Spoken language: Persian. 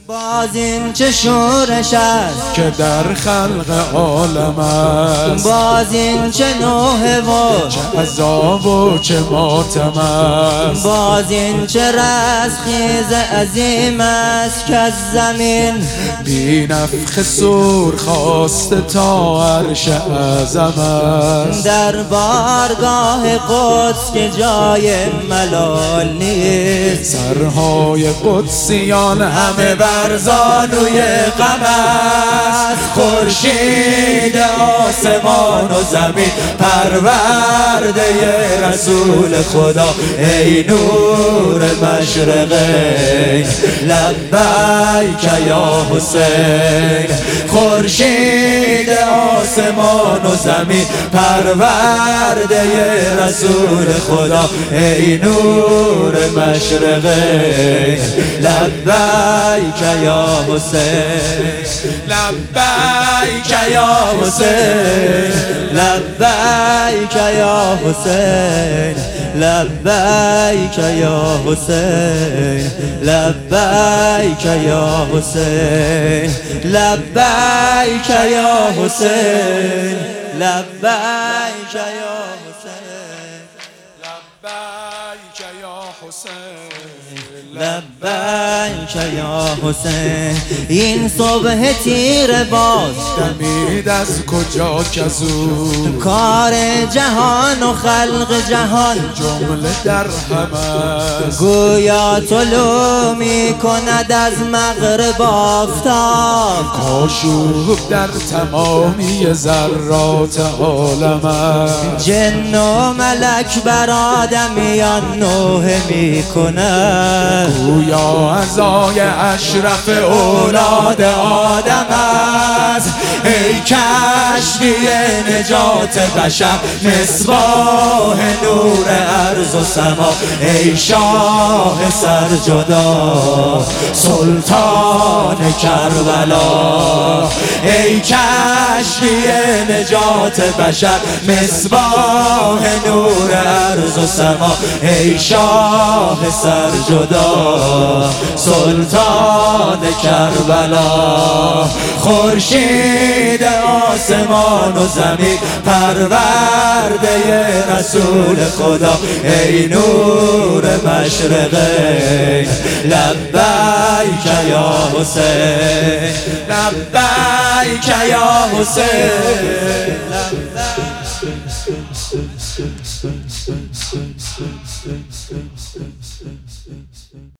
باز این چه شورش است که در خلق عالم است، باز این چه نوحه و چه عذاب و چه ماتم است، باز این چه رستخیز عظیم است که از زمین بی نفخ صور خواسته تا عرش اعظم است. در بارگاه قدس که جای ملال نیست، سرهای قدسیان همه بر زانوی غم است. خورشید آسمان و زمین پرورده رسول خدا، ای نور مشرقین لبیک یا حسین. خورشید آسمان و زمین پرورده رسول خدا، ای نور مشرقین لبیک یا حسین. لبیک یا حسین، لبیک یا حسین، لبیک یا حسین، لبیک یا حسین، لبیک یا حسین، لبیک یا حسین، لبیک یا حسین، لبیک یا حسین. این صبح تیر باز دمید از کجا کزو، کار جهان و خلق جهان جمله در هم است. گویا طلوع می کند از مغرب آفتاب، کاشوب در تمامی ذرات عالم است. جن و ملک بر آدمیان نوحه می کند، گویا عزای اشرف اولاد آدم است. ای کشتی نجات بشر، مصباح نور ارض و سما، ای شاه سرجدا سلطان کربلا. ای کشتی نجات بشر، مصباح نور ارض و سما، ای شاه سرجدا سلطان کربلا. خورشید آسمان و زمین پرورده رسول خدا، ای نور مشرقین لبیک یا حسین، لبیک یا حسین.